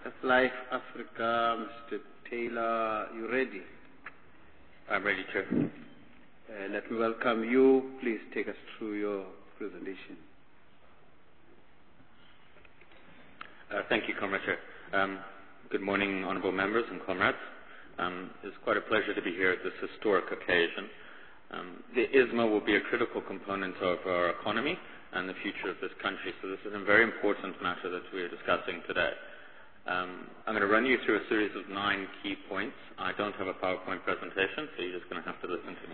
Life Africa, Mr. Taylor, you ready? I'm ready, Chair. Let me welcome you. Please take us through your presentation. Thank you, Comrade Chair. Good morning, honourable members and comrades. It's quite a pleasure to be here at this historic occasion. The ISMO will be a critical component of our economy and the future of this country, so this is a very important matter that we are discussing today. I'm going to run you through a series of 9 key points. I don't have a PowerPoint presentation, so you're just going to have to listen to me.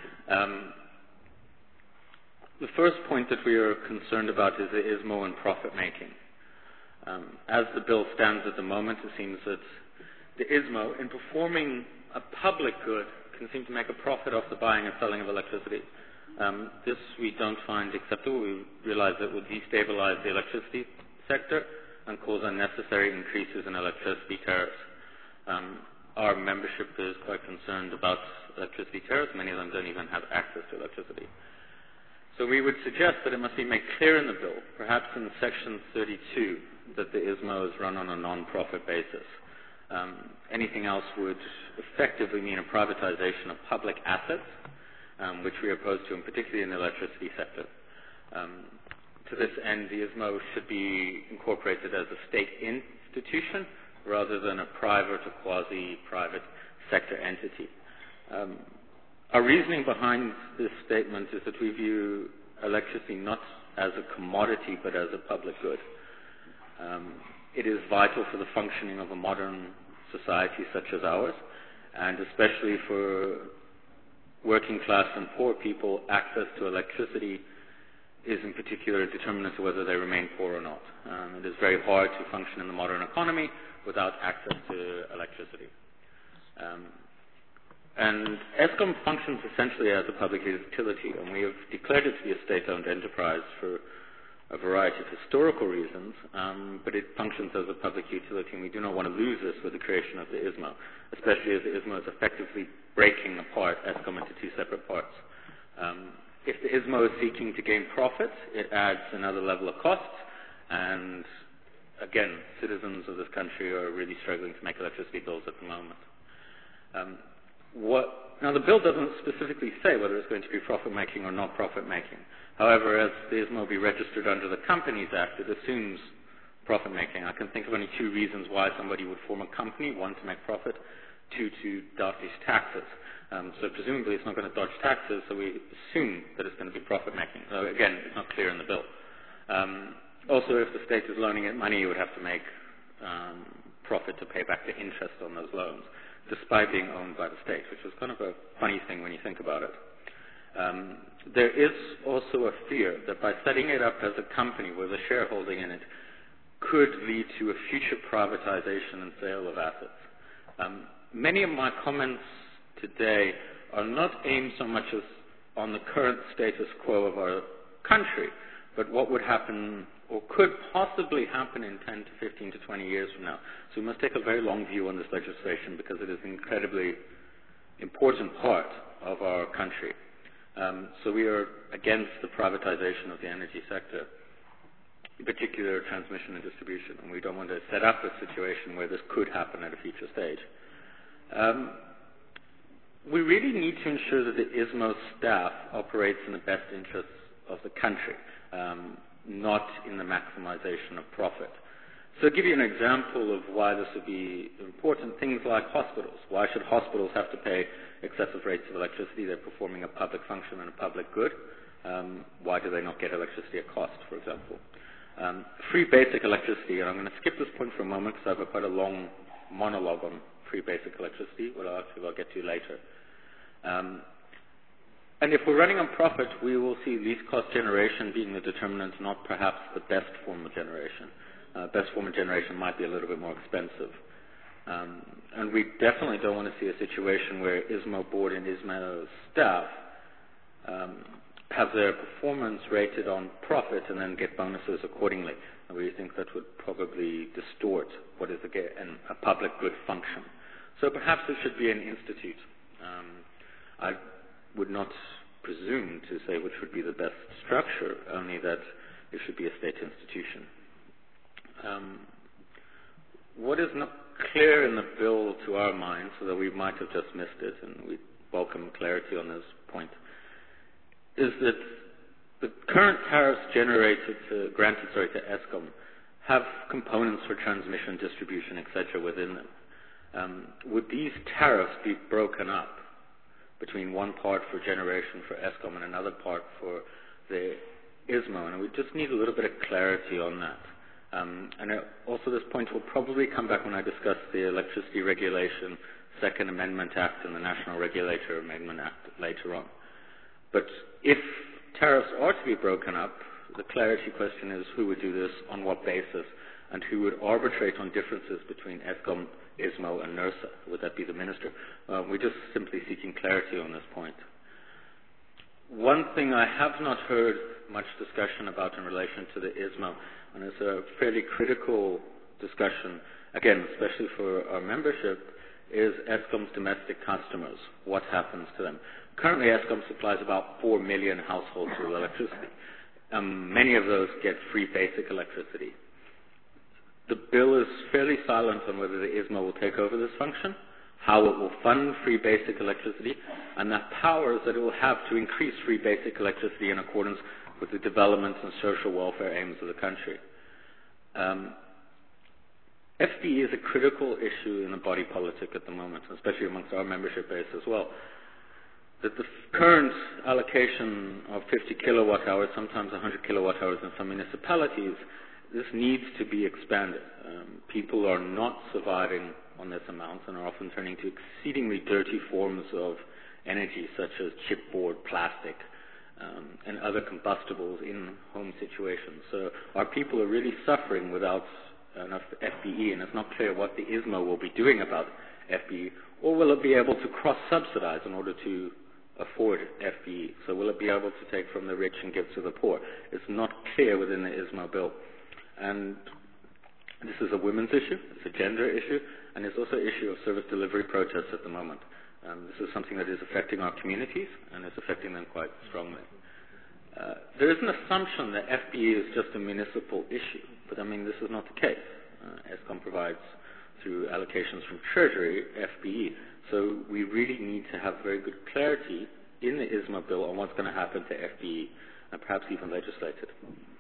The first point that we are concerned about is the ISMO and profit making. As the bill stands at the moment, it seems that the ISMO, in performing a public good, can seem to make a profit off the buying and selling of electricity. This we don't find acceptable. We realize that it would destabilize the electricity sector and cause unnecessary increases in electricity tariffs. Our membership is quite concerned about electricity tariffs. Many of them don't even have access to electricity. So we would suggest that it must be made clear in the bill, perhaps in Section 32, that the ISMO is run on a non-profit basis. Anything else would effectively mean a privatization of public assets, which we are opposed to, and particularly in the electricity sector. To this end, the ISMO should be incorporated as a state institution rather than a private or quasi-private sector entity. Our reasoning behind this statement is that we view electricity not as a commodity but as a public good. It is vital for the functioning of a modern society such as ours, and especially for working class and poor people, access to electricity is in particular a determinant of whether they remain poor or not. It is very hard to function in the modern economy without access to electricity. And ESCOM functions essentially as a public utility, and we have declared it to be a state-owned enterprise for a variety of historical reasons, but it functions as a public utility, and we do not want to lose this with the creation of the ISMO, especially as the ISMO is effectively breaking apart ESCOM into 2 separate parts. If the ISMO is seeking to gain profit, it adds another level of costs, and again, citizens of this country are really struggling to make electricity bills at the moment. Now, the bill doesn't specifically say whether it's going to be profit-making or not profit-making. However, as the ISMO will be registered under the Companies Act, it assumes profit-making. I can think of only 2 reasons why somebody would form a company: 1, to make profit; 2, to dodge taxes. So presumably it's not going to dodge taxes, so we assume that it's going to be profit-making. So again, it's not clear in the bill. Also, if the state is loaning it money, you would have to make profit to pay back the interest on those loans, despite being owned by the state, which is kind of a funny thing when you think about it. There is also a fear that by setting it up as a company with a shareholding in it could lead to a future privatization and sale of assets. Many of my comments today are not aimed so much as on the current status quo of our country, but what would happen or could possibly happen in 10 to 15 to 20 years from now. So we must take a very long view on this legislation because it is an incredibly important part of our country. So we are against the privatization of the energy sector, in particular transmission and distribution, and we don't want to set up a situation where this could happen at a future stage. We really need to ensure that the ISMO staff operates in the best interests of the country, not in the maximization of profit. So to give you an example of why this would be important, things like hospitals. Why should hospitals have to pay excessive rates of electricity? They're performing a public function and a public good. Why do they not get electricity at cost, for example? Free basic electricity, and I'm going to skip this point for a moment because I have quite a long monologue on free basic electricity, which I'll get to later. And if we're running on profit, we will see least cost generation being the determinant, not perhaps the best form of generation. Best form of generation might be a little bit more expensive. And we definitely don't want to see a situation where ISMO board and ISMO staff have their performance rated on profit and then get bonuses accordingly. And we think that would probably distort what is a public good function. So perhaps it should be an institute. I would not presume to say which would be the best structure, only that it should be a state institution. what is not clear in the bill to our minds, so that we might have just missed it, and we welcome clarity on this point, is that the current tariffs granted to ESCOM have components for transmission, distribution, etc. within them. Would these tariffs be broken up between one part for generation for ESCOM and another part for the ISMO? And we just need a little bit of clarity on that. Also this point will probably come back when I discuss the Electricity Regulation Second Amendment Act and the National Regulator Amendment Act later on. But if tariffs are to be broken up, the clarity question is who would do this, on what basis, and who would arbitrate on differences between ESCOM, ISMO, and NERSA? Would that be the minister? We're just simply seeking clarity on this point. One thing I have not heard much discussion about in relation to the ISMO, and it's a fairly critical discussion, again, especially for our membership, is ESCOM's domestic customers. What happens to them? Currently, ESCOM supplies about 4 million households with electricity. Many of those get free basic electricity. The bill is fairly silent on whether the ISMO will take over this function, how it will fund free basic electricity, and the powers that it will have to increase free basic electricity in accordance with the development and social welfare aims of the country. FBE is a critical issue in the body politic at the moment, especially amongst our membership base as well. That the current allocation of 50 kilowatt hours, sometimes 100 kilowatt hours in some municipalities, this needs to be expanded. People are not surviving on this amount and are often turning to exceedingly dirty forms of energy, such as chipboard, plastic, and other combustibles in home situations. So our people are really suffering without enough FBE, and it's not clear what the ISMO will be doing about FBE, or will it be able to cross-subsidize in order to afford FBE? So will it be able to take from the rich and give to the poor? It's not clear within the ISMO bill. And this is a women's issue, it's a gender issue, and it's also an issue of service delivery protests at the moment. This is something that is affecting our communities, and it's affecting them quite strongly. There is an assumption that FBE is just a municipal issue, but I mean, this is not the case. ESCOM provides, through allocations from Treasury, FBE. So we really need to have very good clarity in the ISMO bill on what's going to happen to FBE, and perhaps even legislated.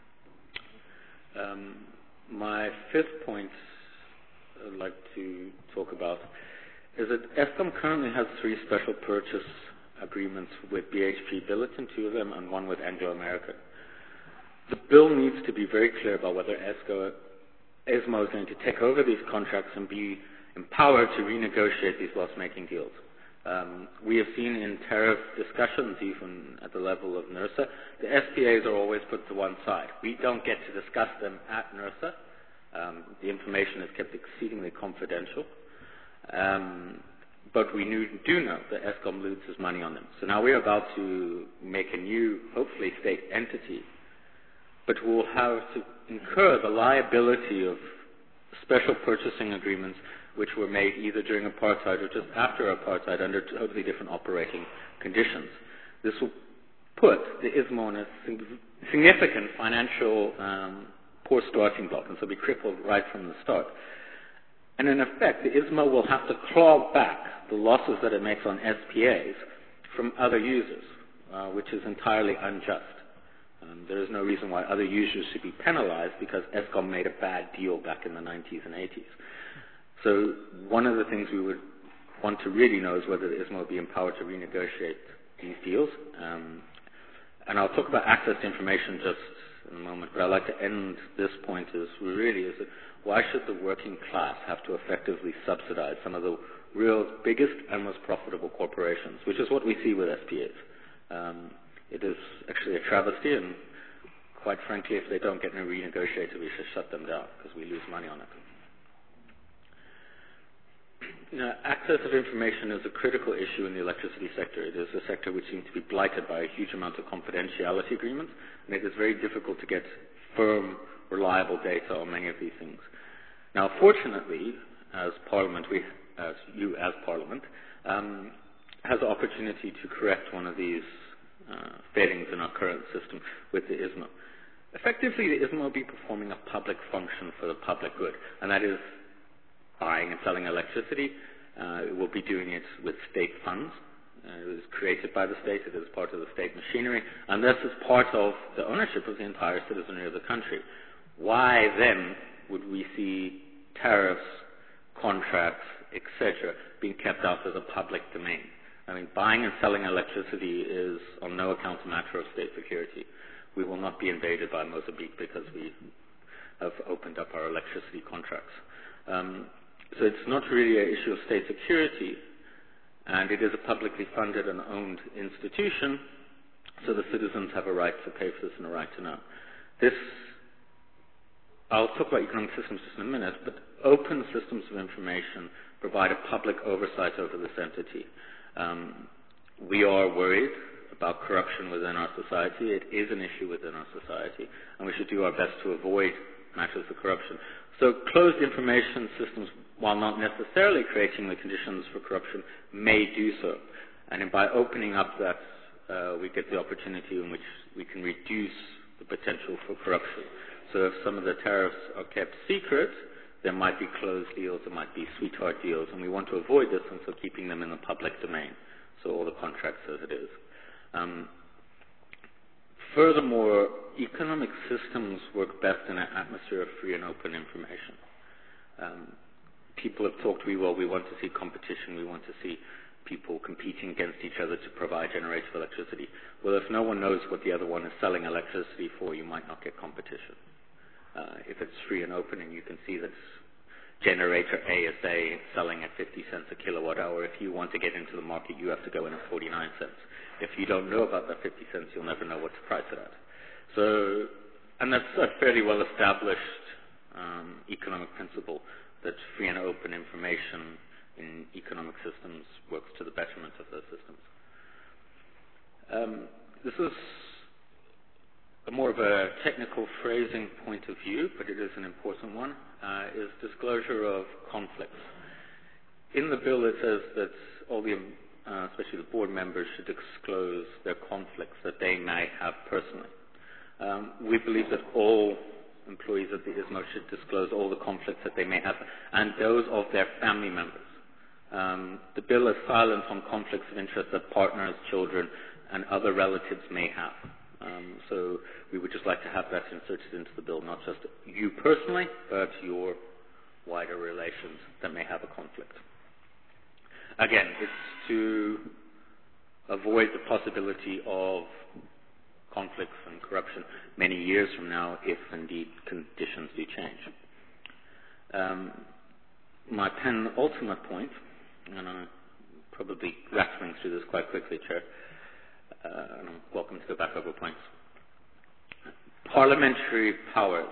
My fifth point I'd like to talk about is that ESCOM currently has 3 special purchase agreements with BHP Billiton, 2 of them, and 1 with Anglo American. The bill needs to be very clear about whether ISMO is going to take over these contracts and be empowered to renegotiate these loss-making deals. We have seen in tariff discussions, even at the level of NERSA, the SPAs are always put to one side. We don't get to discuss them at NERSA. The information is kept exceedingly confidential. But we do know that ESCOM loses money on them. So now we're about to make a new, hopefully, state entity, but we'll have to incur the liability of special purchasing agreements which were made either during apartheid or just after apartheid under totally different operating conditions. This will put the ISMO in a significant financial poor starting block, and so be crippled right from the start. And in effect, the ISMO will have to claw back the losses that it makes on SPAs from other users, which is entirely unjust. There is no reason why other users should be penalized because ESCOM made a bad deal back in the 90s and 80s. So one of the things we would want to really know is whether the ISMO will be empowered to renegotiate these deals. And I'll talk about access to information just in a moment, but I'd like to end this point is that why should the working class have to effectively subsidize some of the real biggest and most profitable corporations, which is what we see with SPAs. It is actually a travesty, and quite frankly, if they don't get renegotiated, we should shut them down because we lose money on it. Access of information is a critical issue in the electricity sector. It is a sector which seems to be blighted by a huge amount of confidentiality agreements, and it is very difficult to get firm, reliable data on many of these things. Now, fortunately, as Parliament, you as Parliament, has the opportunity to correct one of these failings in our current system with the ISMO. Effectively, the ISMO will be performing a public function for the public good, and that is buying and selling electricity. It will be doing it with state funds. It was created by the state. It is part of the state machinery. And this is part of the ownership of the entire citizenry of the country. Why then would we see tariffs, contracts, etc., being kept out as a public domain? I mean, buying and selling electricity is on no account a matter of state security. We will not be invaded by Mozambique because we have opened up our electricity contracts. So it's not really an issue of state security, and it is a publicly funded and owned institution, so the citizens have a right to pay for this and a right to know. I'll talk about economic systems just in a minute, but open systems of information provide a public oversight over this entity. We are worried about corruption within our society. It is an issue within our society, and we should do our best to avoid matters of corruption. So closed information systems, while not necessarily creating the conditions for corruption, may do so. And by opening up that, we get the opportunity in which we can reduce the potential for corruption. So if some of the tariffs are kept secret, there might be closed deals, there might be sweetheart deals, and we want to avoid this, and so keeping them in the public domain. So all the contracts as it is. Furthermore, economic systems work best in an atmosphere of free and open information. People have talked, we want to see competition, we want to see people competing against each other to provide generators of electricity. Well, if no one knows what the other one is selling electricity for, you might not get competition. If it's free and open and you can see that generator A is selling at 50 cents a kilowatt hour, if you want to get into the market, you have to go in at 49 cents. If you don't know about that 50 cents, you'll never know what to price it at. So, and that's a fairly well-established economic principle, that free and open information in economic systems works to the betterment of those systems. This is more of a technical phrasing point of view, but it is an important one, is disclosure of conflicts. In the bill it says that all the, especially the board members, should disclose their conflicts that they may have personally. We believe that all employees of the ISMO should disclose all the conflicts that they may have, and those of their family members. The bill is silent on conflicts of interest that partners, children, and other relatives may have. So we would just like to have that inserted into the bill, not just you personally, but your wider relations that may have a conflict. Again, it's to avoid the possibility of conflicts and corruption many years from now, if indeed conditions do change. My penultimate point, and I'm probably rattling through this quite quickly, Chair, and I'm welcome to go back over points. Parliamentary powers.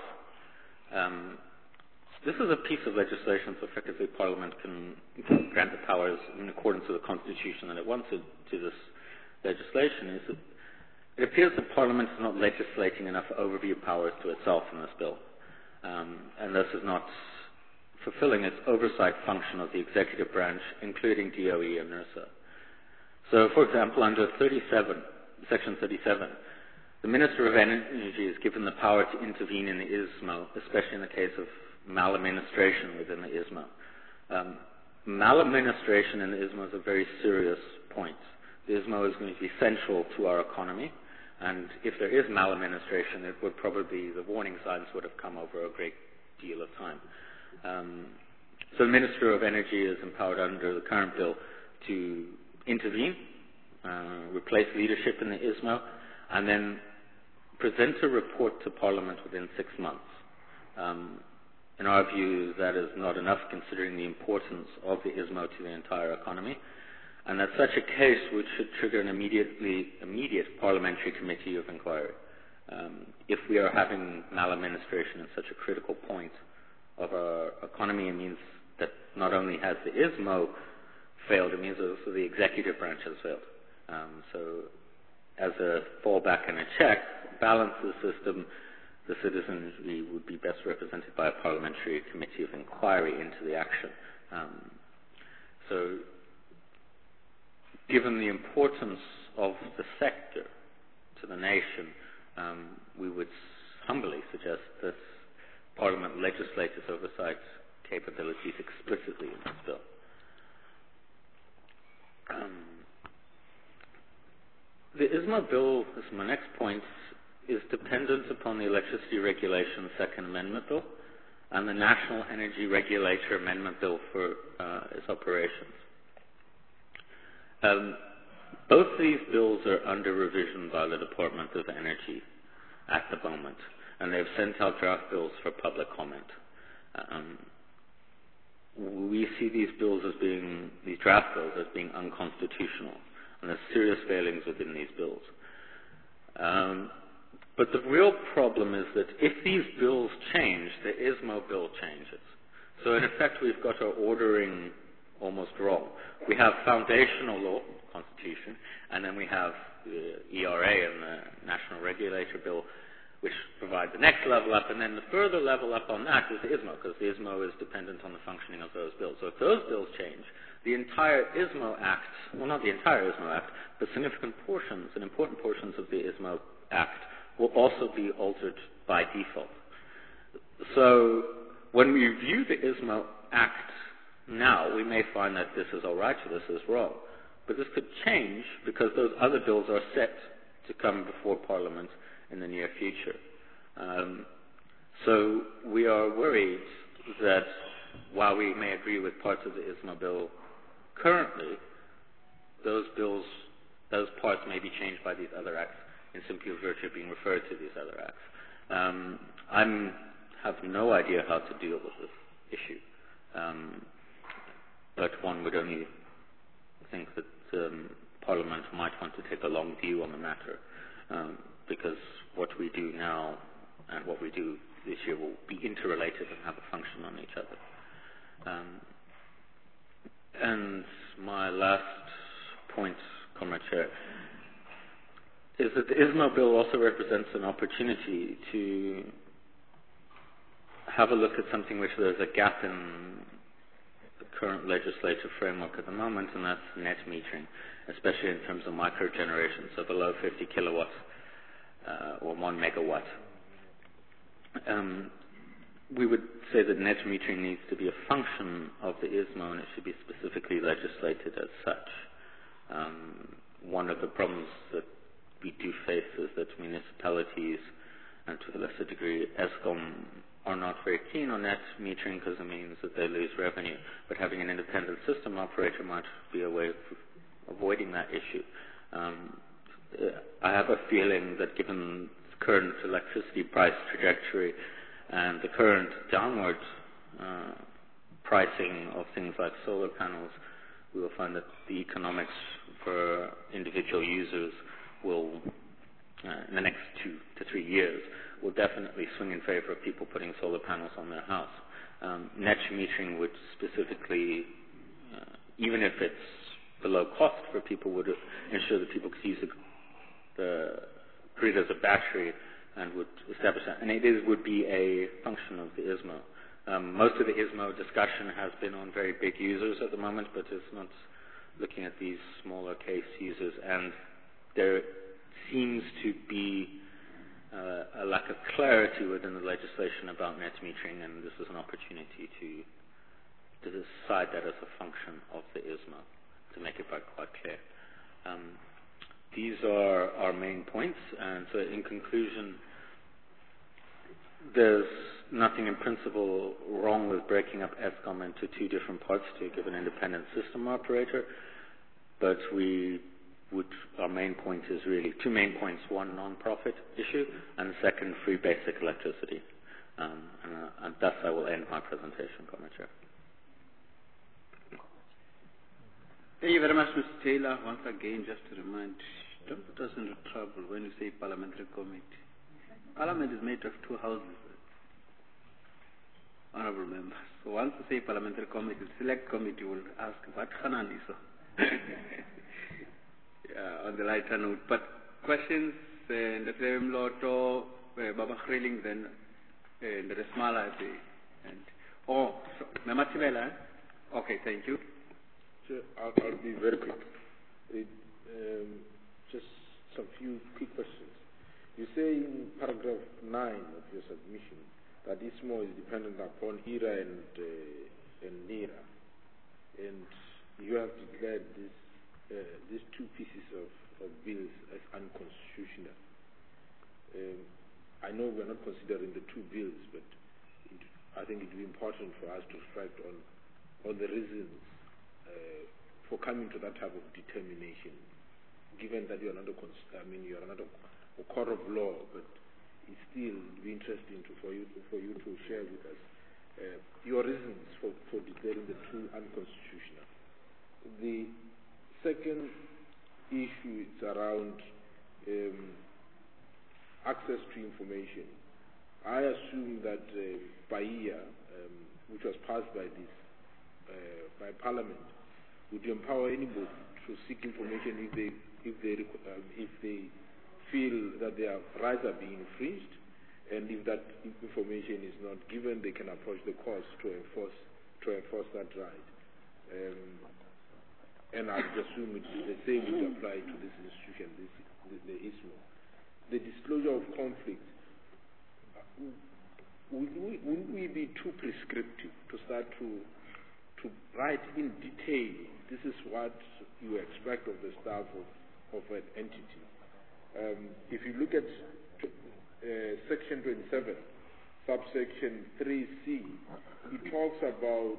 This is a piece of legislation, so effectively Parliament can grant the powers in accordance with the Constitution that it wants to this legislation. It appears that Parliament is not legislating enough overview powers to itself in this bill, and thus is not fulfilling its oversight function of the executive branch, including DOE and NERSA. So, for example, under Section 37, the Minister of Energy is given the power to intervene in the ISMO, especially in the case of maladministration within the ISMO. Maladministration in the ISMO is a very serious point. The ISMO is going to be central to our economy, and if there is maladministration, it would probably, the warning signs would have come over a great deal of time. So the Minister of Energy is empowered under the current bill to intervene, replace leadership in the ISMO, and then present a report to Parliament within 6 months. In our view, that is not enough considering the importance of the ISMO to the entire economy, and that such a case should trigger an immediate parliamentary committee of inquiry. If we are having maladministration at such a critical point of our economy, it means that not only has the ISMO failed, it means also the executive branch has failed. So as a fallback and a check, balance the system, the citizenry would be best represented by a parliamentary committee of inquiry into the action. So given the importance of the sector to the nation, we would humbly suggest that Parliament legislate its oversight capabilities explicitly in this bill. The ISMO bill, this is my next point, is dependent upon the Electricity Regulation Second Amendment Bill and the National Energy Regulator Amendment Bill for its operations. Both these bills are under revision by the Department of Energy at the moment, and they've sent out draft bills for public comment. We see these draft bills as being unconstitutional, and there's serious failings within these bills. But the real problem is that if these bills change, the ISMO bill changes. So in effect, we've got our ordering almost wrong. We have foundational law, Constitution, and then we have the ERA and the National Regulator Bill, which provide the next level up, and then the further level up on that is the ISMO, because the ISMO is dependent on the functioning of those bills. So if those bills change, the entire ISMO Act, well, not the entire ISMO Act, but significant portions and important portions of the ISMO Act will also be altered by default. So when we view the ISMO Act now, we may find that this is all right or this is wrong. But this could change because those other bills are set to come before Parliament in the near future. So we are worried that while we may agree with parts of the ISMO bill currently, those parts may be changed by these other acts in simply virtue of being referred to these other acts. I have no idea how to deal with this issue, but one would only think that Parliament might want to take a long view on the matter, because what we do now and what we do this year will be interrelated and have a function on each other. And my last point, Comrade Chair, is that the ISMO bill also represents an opportunity to have a look at something which there's a gap in the current legislative framework at the moment, and that's net metering, especially in terms of microgeneration, so below 50 kilowatts or 1 megawatt. We would say that net metering needs to be a function of the ISMO, and it should be specifically legislated as such. One of the problems that we do face is that municipalities, and to a lesser degree ESCOM, are not very keen on net metering because it means that they lose revenue. But having an independent system operator might be a way of avoiding that issue. I have a feeling that given the current electricity price trajectory and the current downward pricing of things like solar panels, we will find that the economics for individual users will, in the next 2 to 3 years, will definitely swing in favor of people putting solar panels on their house. Net metering would specifically, even if it's below cost for people, would ensure that people could use the grid as a battery and would establish that. And it would be a function of the ISMO. Most of the ISMO discussion has been on very big users at the moment, but it's not looking at these smaller case users. And there seems to be a lack of clarity within the legislation about net metering, and this is an opportunity to decide that as a function of the ISMO, to make it quite clear. These are our main points, and so in conclusion, there's nothing in principle wrong with breaking up ESCOM into 2 different parts to give an independent system operator, but our main point is really 2 main points: one, non-profit issue, and the second, free basic electricity. And thus I will end my presentation, Comrade Chair. Thank you very much, Mr. Taylor. Once again, just to remind, don't put us into trouble when you say parliamentary committee. Parliament is made of 2 houses, honorable members. So once you say parliamentary committee, select committee will ask, what Hanani so? On the lighter note. But questions, the same Lotto, Baba Khreling, then the Resmala, Mama Tibela. Okay, thank you. Sure, I'll be very quick. Just some few quick questions. You say in paragraph 9 of your submission that ISMO is dependent upon ERA and NERA, and you have declared these two pieces of bills as unconstitutional. I know we're not considering the two bills, but I think it would be important for us to reflect on the reasons for coming to that type of determination, given that you are not a court of law, but it still would be interesting for you to share with us your reasons for declaring the two unconstitutional. The second issue is around access to information. I assume that PAIA, which was passed by Parliament, would empower anybody to seek information if they feel that their rights are being infringed, and if that information is not given, they can approach the courts to enforce that right. And I would assume the same would apply to this institution, the ISMO. The disclosure of conflicts. Would we be too prescriptive to start to write in detail, this is what you expect of the staff of an entity? If you look at Section 27, subsection 3C, it talks about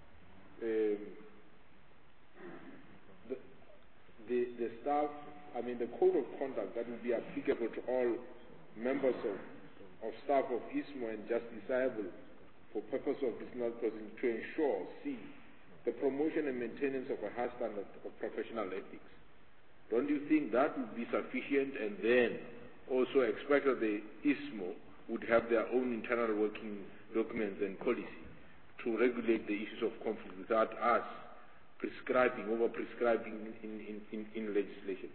the staff, the code of conduct that will be applicable to all members of staff of ISMO and justifiable for purpose of business proceedings to ensure, C, the promotion and maintenance of a high standard of professional ethics. Don't you think that would be sufficient, and then also expect that the ISMO would have their own internal working documents and policy to regulate the issues of conflict without us over-prescribing in legislation?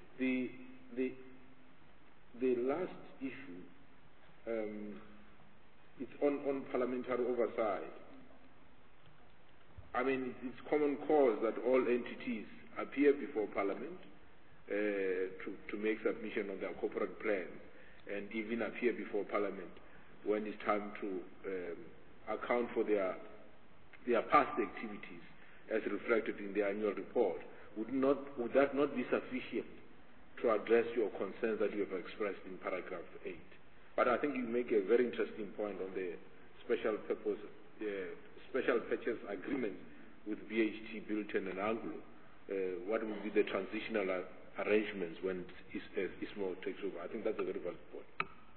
The last issue, it's on parliamentary oversight. It's common cause that all entities appear before Parliament to make submission on their corporate plans, and even appear before Parliament when it's time to account for their past activities as reflected in the annual report. Would that not be sufficient to address your concerns that you have expressed in paragraph 8? But I think you make a very interesting point on the special purchase agreement with BHT, Bilton and Anglo. What will be the transitional arrangements when ISMO takes over? I think that's a very valid point.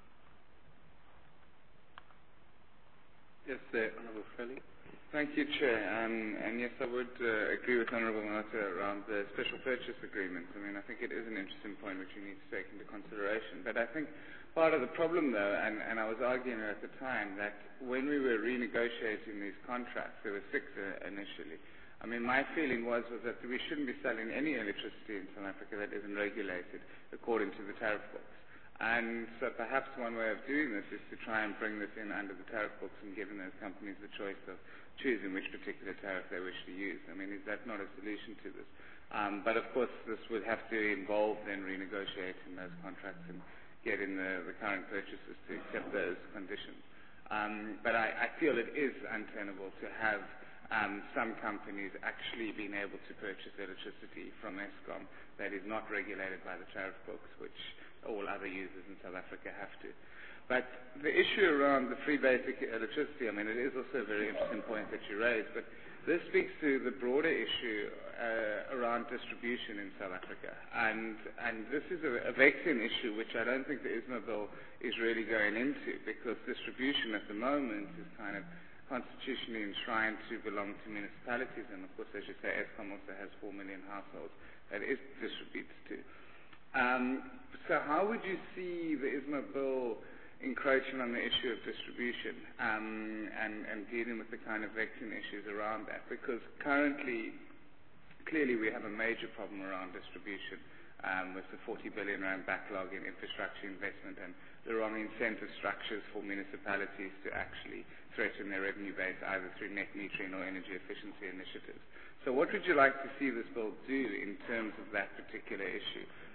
Yes, Honourable Felly. Thank you, Chair. And yes, I would agree with Honourable Manata around the special purchase agreement. I think it is an interesting point which you need to take into consideration. But I think part of the problem, though, and I was arguing at the time, that when we were renegotiating these contracts, there were 6 initially. My feeling was that we shouldn't be selling any electricity in South Africa that isn't regulated according to the tariff books. And so perhaps one way of doing this is to try and bring this in under the tariff books and giving those companies the choice of choosing which particular tariff they wish to use. Is that not a solution to this? But of course this would have to involve then renegotiating those contracts and getting the current purchasers to accept those conditions. But I feel it is untenable to have some companies actually being able to purchase electricity from Eskom that is not regulated by the tariff books, which all other users in South Africa have to. But the issue around the free basic electricity, it is also a very interesting point that you raised, but this speaks to the broader issue around distribution in South Africa. And this is a vexing issue which I don't think the ISMO bill is really going into, because distribution at the moment is kind of constitutionally enshrined to belong to municipalities, and of course, as you say, Eskom also has 4 million households that it distributes to. So how would you see the ISMO bill encroaching on the issue of distribution and dealing with the kind of vexing issues around that? Because currently, clearly we have a major problem around distribution with the 40 billion rand backlog in infrastructure investment and the wrong incentive structures for municipalities to actually threaten their revenue base either through net metering or energy efficiency initiatives. So what would you like to see this bill do in terms of that particular issue?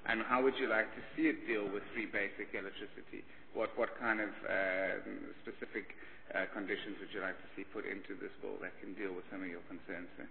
And how would you like to see it deal with free basic electricity? What kind of specific conditions would you like to see put into this bill that can deal with some of your concerns there?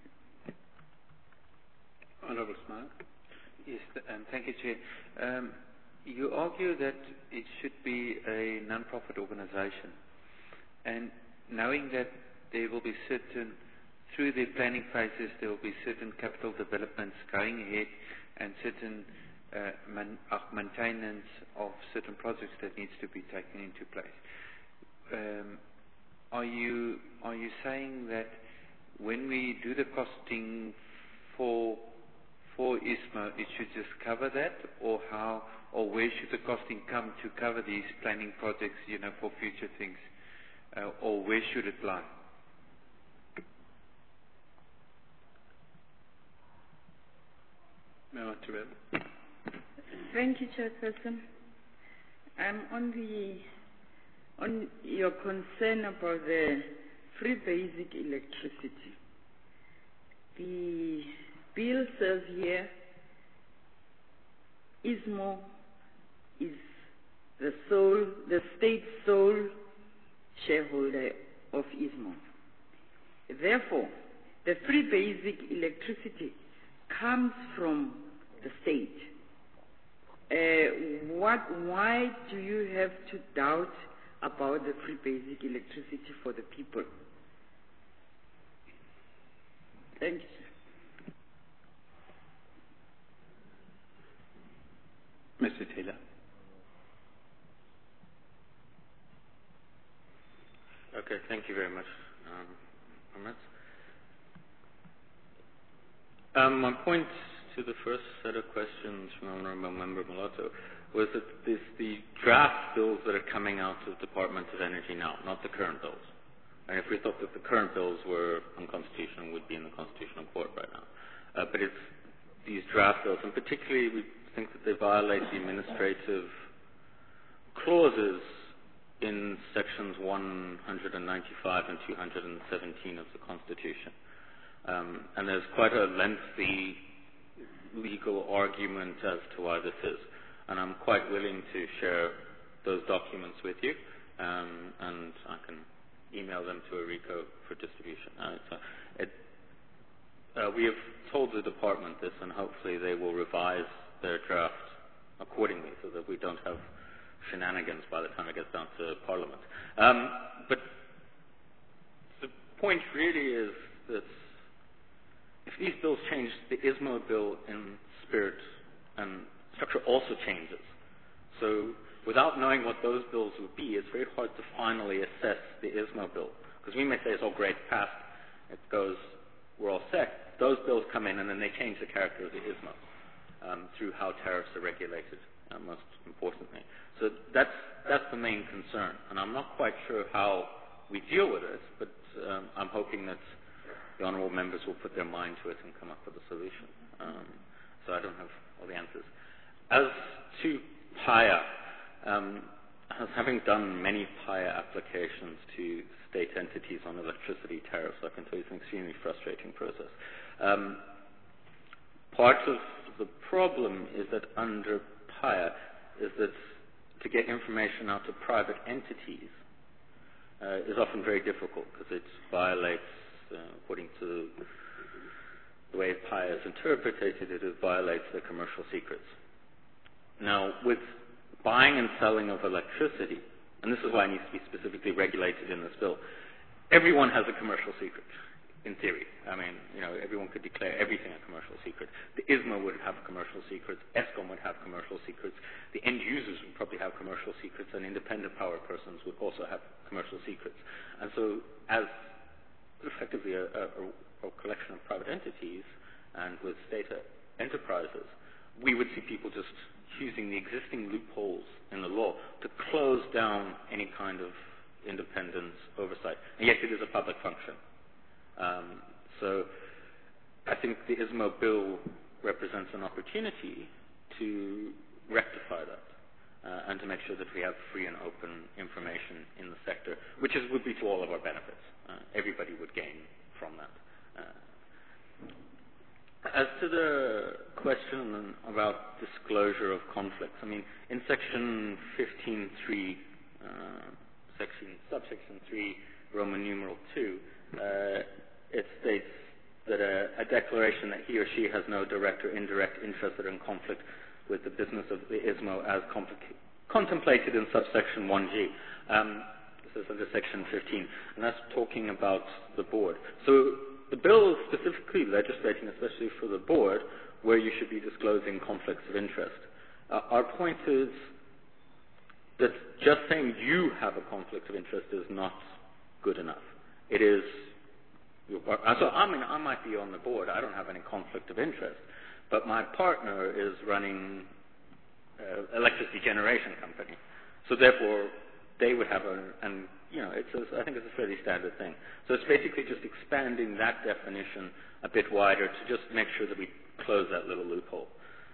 Honourable Smart. Yes, thank you, Chair. You argue that it should be a non-profit organization, and knowing that there will be certain, through the planning phases, there will be certain capital developments going ahead and certain maintenance of certain projects that needs to be taken into place. Are you saying that when we do the costing for ISMO, it should just cover that, or where should the costing come to cover these planning projects, for future things, or where should it lie? Thank you, Chairperson. On your concern about the free basic electricity, the bill says here, ISMO is the state's sole shareholder of ISMO. Therefore, the free basic electricity comes from the state. Why do you have to doubt about the free basic electricity for the people? Thank you. Mr. Taylor. Okay, thank you very much, Ahmed. My point to the first set of questions from Honourable Member Moloto was that the draft bills that are coming out of the Department of Energy now, not the current bills. And if we thought that the current bills were unconstitutional, we'd be in the Constitutional Court right now. But it's these draft bills, and particularly we think that they violate the administrative clauses in sections 195 and 217 of the Constitution. And there's quite a lengthy legal argument as to why this is. And I'm quite willing to share those documents with you, and I can email them to Errico for distribution. We have told the department this, and hopefully they will revise their draft accordingly so that we don't have shenanigans by the time it gets down to Parliament. But the point really is that if these bills change, the ISMO bill in spirit and structure also changes. So without knowing what those bills would be, it's very hard to finally assess the ISMO bill. Because we may say it's all great, passed, it goes, we're all set. Those bills come in and then they change the character of the ISMO through how tariffs are regulated, most importantly. So that's the main concern. And I'm not quite sure how we deal with it, but I'm hoping that the honourable members will put their mind to it and come up with a solution. So I don't have all the answers. As to PAIA, having done many PAIA applications to state entities on electricity tariffs, I can tell you it's an extremely frustrating process. Part of the problem is that under PAIA is that to get information out to private entities is often very difficult because it violates, according to the way PAIA is interpreted, it violates their commercial secrets. Now, with buying and selling of electricity, and this is why it needs to be specifically regulated in this bill, everyone has a commercial secret, in theory. I mean, everyone could declare everything a commercial secret. The ISMO would have commercial secrets, ESCOM would have commercial secrets, the end users would probably have commercial secrets, and independent power persons would also have commercial secrets. And so, as effectively a collection of private entities and with state enterprises, we would see people just using the existing loopholes in the law to close down any kind of independence oversight. And yet it is a public function. So I think the ISMO bill represents an opportunity to rectify that and to make sure that we have free and open information in the sector, which would be to all of our benefits. Everybody would gain from that. As to the question about disclosure of conflicts. I mean, in section 15.3, subsection 3, Roman numeral 2, it states that a declaration that he or she has no direct or indirect interest or in conflict with the business of the ISMO as contemplated in subsection 1G. This is under section 15, and that's talking about the board. So the bill is specifically legislating, especially for the board, where you should be disclosing conflicts of interest. Our point is that just saying you have a conflict of interest is not good enough. It is. So I might be on the board. I don't have any conflict of interest, but my partner is running electricity generation company. So therefore, they would have I think it's a fairly standard thing. So it's basically just expanding that definition a bit wider to just make sure that we close that little loophole.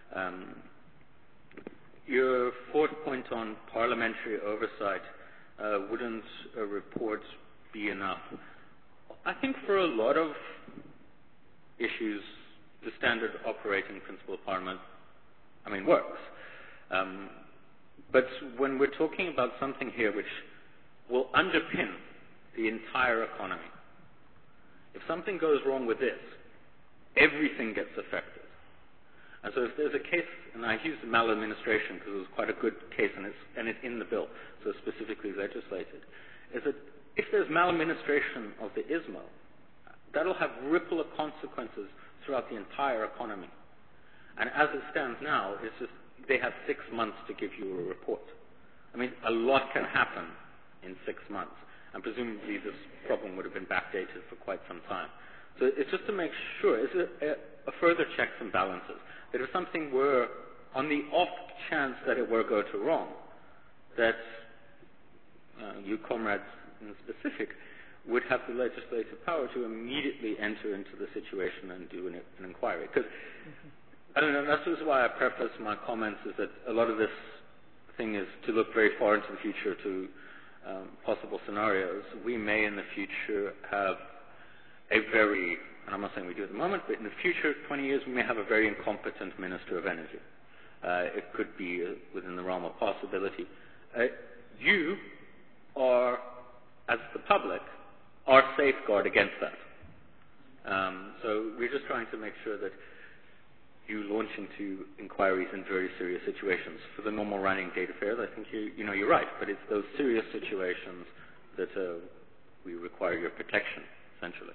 Your fourth point on parliamentary oversight, wouldn't a report be enough? I think for a lot of issues, the standard operating principle of Parliament, works. But when we're talking about something here which will underpin the entire economy, if something goes wrong with this, everything gets affected. And so if there's a case, and I used maladministration because it was quite a good case, and it's in the bill, so specifically legislated, is that if there's maladministration of the ISMO, that'll have ripple consequences throughout the entire economy. And as it stands now, it's just they have 6 months to give you a report. A lot can happen in 6 months, and presumably this problem would have been backdated for quite some time. So it's just to make sure, it's a further checks and balances, that if something were, on the off chance that it were go to wrong, that you comrades in specific would have the legislative power to immediately enter into the situation and do an inquiry. Because, I don't know, that's just why I preface my comments, is that a lot of this thing is to look very far into the future to possible scenarios. We may in the future have a very, and I'm not saying we do at the moment, but in the future, 20 years, we may have a very incompetent Minister of Energy. It could be within the realm of possibility. You are, as the public, are safeguard against that. So we're just trying to make sure that you launch into inquiries in very serious situations. For the normal running data affairs, I think you're right, but it's those serious situations that we require your protection, essentially.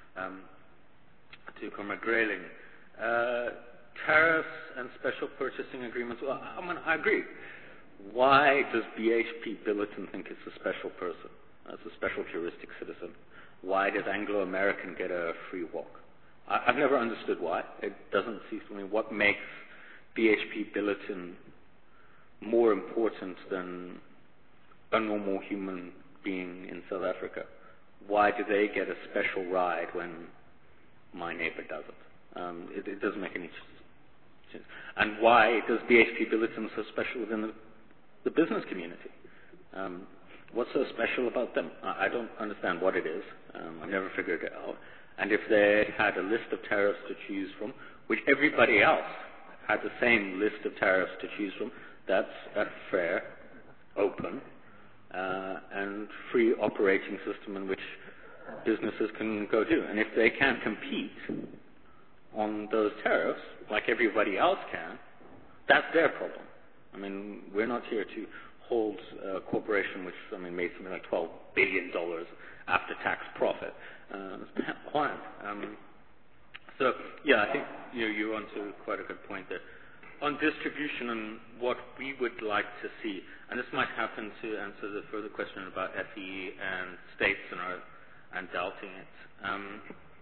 To Comrade Grayling, tariffs and special purchasing agreements, well, I agree. Why does BHP Billiton think it's a special person, as a special juristic citizen? Why does Anglo-American get a free walk? I've never understood why. It doesn't seem to me what makes BHP Billiton more important than a normal human being in South Africa. Why do they get a special ride when my neighbor doesn't? It doesn't make any sense. And why does BHP Billiton so special within the business community? What's so special about them? I don't understand what it is. I've never figured it out. And if they had a list of tariffs to choose from, which everybody else had the same list of tariffs to choose from, that's a fair, open, and free operating system in which businesses can go do. And if they can't compete on those tariffs, like everybody else can, that's their problem. We're not here to hold a corporation which made something like $12 billion after-tax profit. Quiet. So, yeah, I think you're onto quite a good point there. On distribution and what we would like to see, and this might happen to answer the further question about FEE and states and doubting it. I'm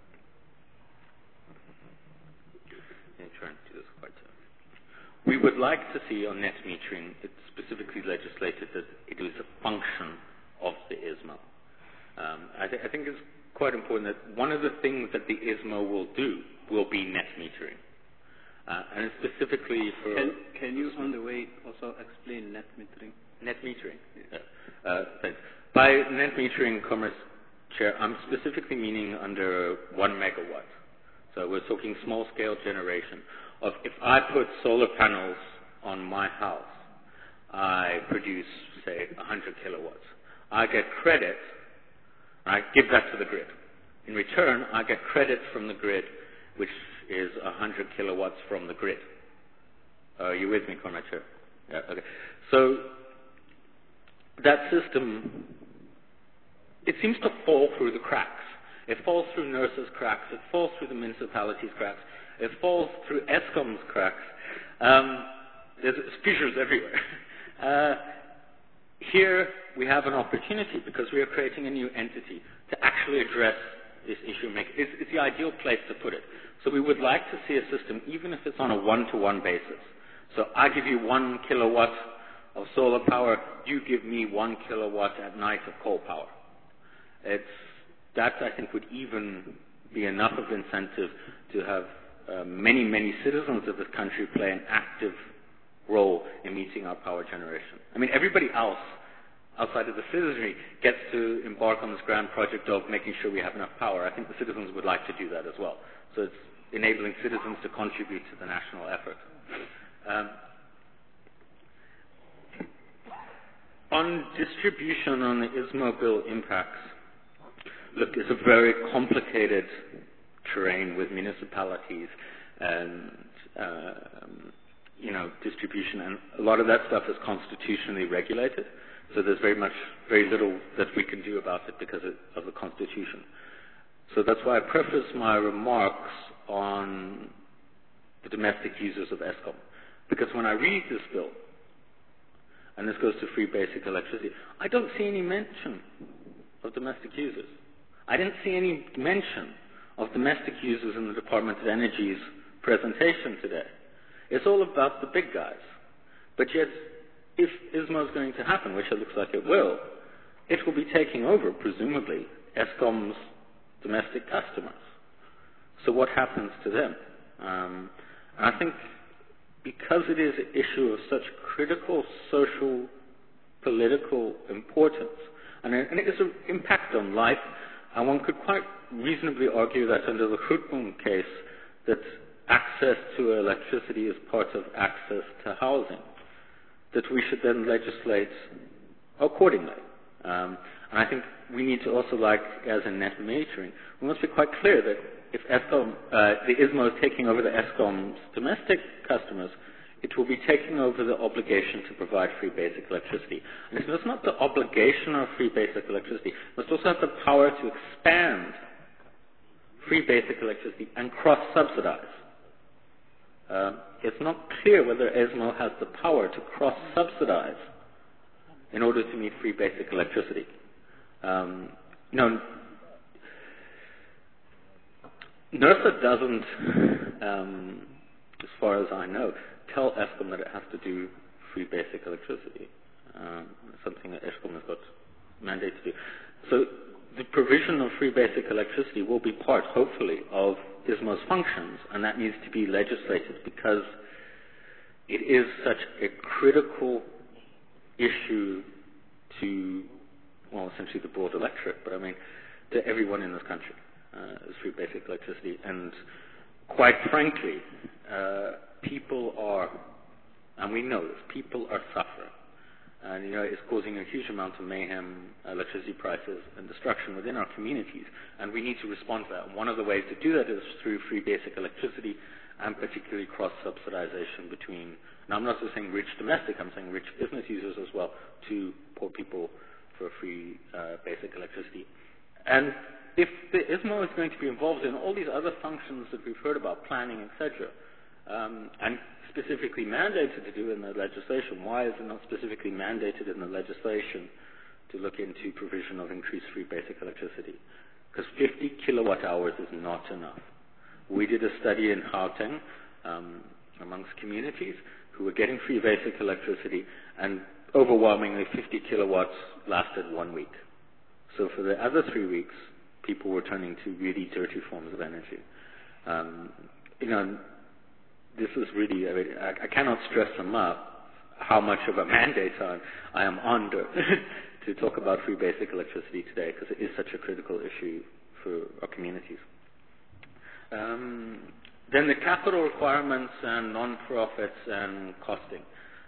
trying to do this quite we would like to see on net metering, it's specifically legislated that it is a function of the ISMO. I think it's quite important that one of the things that the ISMO will do will be net metering. And specifically for... Can you, on the way, also explain net metering? Net metering? Yeah. Thanks. By net metering, Commerce Chair, I'm specifically meaning under 1 megawatt. So we're talking small-scale generation. Of if I put solar panels on my house, I produce, say, 100 kilowatts. I get credit, and I give that to the grid. In return, I get credit from the grid, which is 100 kilowatts from the grid. Are you with me, Conrad? Sure. Yeah, okay. So that system, it seems to fall through the cracks. It falls through NERSA's cracks. It falls through the municipality's cracks. It falls through Eskom's cracks. There's fissures everywhere. Here we have an opportunity because we are creating a new entity to actually address this issue. It's the ideal place to put it. So we would like to see a system, even if it's on a one-to-one basis. So I give you 1 kilowatt of solar power, you give me 1 kilowatt at night of coal power. That, I think, would even be enough of incentive to have many, many citizens of this country play an active role in meeting our power generation. I mean, everybody else outside of the citizenry gets to embark on this grand project of making sure we have enough power. I think the citizens would like to do that as well. So it's enabling citizens to contribute to the national effort. On distribution, on the ISMO bill impacts, look, it's a very complicated terrain with municipalities and distribution, and a lot of that stuff is constitutionally regulated. So there's very little that we can do about it because of the Constitution. So that's why I preface my remarks on the domestic users of Eskom. Because when I read this bill, and this goes to free basic electricity, I don't see any mention of domestic users. I didn't see any mention of domestic users in the Department of Energy's presentation today. It's all about the big guys. But yet, if ISMO is going to happen, which it looks like it will be taking over, presumably, Eskom's domestic customers. So what happens to them? And I think because it is an issue of such critical social, political importance, and it is an impact on life, and one could quite reasonably argue that under the Grootboom case, that access to electricity is part of access to housing, that we should then legislate accordingly. And I think we need to also, like as in net metering, we must be quite clear that if Eskom, the ISMO is taking over the Eskom's domestic customers, it will be taking over the obligation to provide free basic electricity. And it's not the obligation of free basic electricity, it must also have the power to expand free basic electricity and cross-subsidize. It's not clear whether ISMO has the power to cross-subsidize in order to meet free basic electricity. NERSA doesn't, as far as I know, tell Eskom that it has to do free basic electricity. Something that Eskom has got mandate to do. So the provision of free basic electricity will be part, hopefully, of ISMO's functions, and that needs to be legislated because it is such a critical issue to, well, essentially the broad electorate, but I mean, to everyone in this country, is free basic electricity. And quite frankly, people are, and we know this, people are suffering. And, it's causing a huge amount of mayhem, electricity prices, and destruction within our communities. And we need to respond to that. And one of the ways to do that is through free basic electricity, and particularly cross-subsidization between, now I'm not just saying rich domestic, I'm saying rich business users as well, to poor people for free basic electricity. And if the ISMO is going to be involved in all these other functions that we've heard about, planning, etc., and specifically mandated to do in the legislation, why is it not specifically mandated in the legislation to look into provision of increased free basic electricity? Because 50 kilowatt hours is not enough. We did a study in Gauteng amongst communities who were getting free basic electricity, and overwhelmingly 50 kilowatts lasted 1 week. So for the other 3 weeks, people were turning to really dirty forms of energy. This is really, I cannot stress enough how much of a mandate I am under to talk about free basic electricity today, because it is such a critical issue for our communities. Then the capital requirements and non-profits and costing.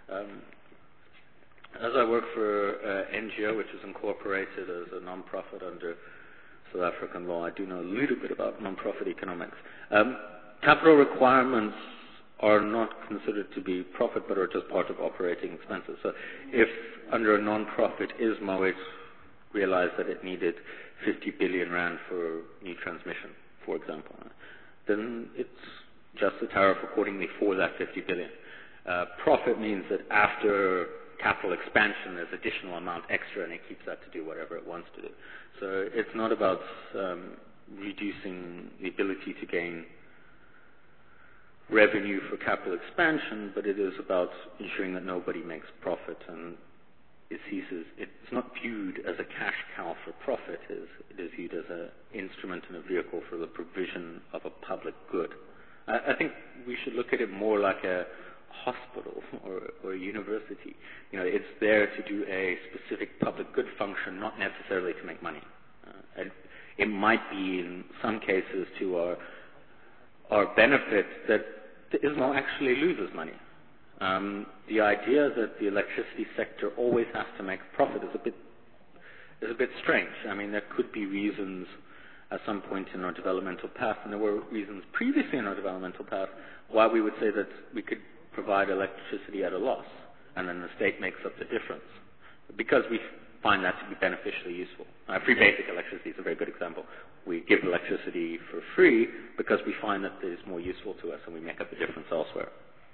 As I work for NGO, which is incorporated as a non-profit under South African law, I do know a little bit about non-profit economics. Capital requirements are not considered to be profit, but are just part of operating expenses. So if under a non-profit ISMO it realized that it needed 50 billion rand for new transmission, for example, then it's just the tariff accordingly for that 50 billion. Profit means that after capital expansion, there's additional amount extra, and it keeps that to do whatever it wants to do. So it's not about reducing the ability to gain revenue for capital expansion, but it is about ensuring that nobody makes profit, and it ceases. It's not viewed as a cash cow for profit. It is viewed as an instrument and a vehicle for the provision of a public good. I think we should look at it more like a hospital or a university. It's there to do a specific public good function, not necessarily to make money. And it might be in some cases to our benefit that the ISMO actually loses money. The idea that the electricity sector always has to make profit is a bit strange. I mean, there could be reasons at some point in our developmental path, and there were reasons previously in our developmental path why we would say that we could provide electricity at a loss, and then the state makes up the difference, because we find that to be beneficially useful. Free basic electricity is a very good example. We give electricity for free because we find that it is more useful to us, and we make up the difference elsewhere.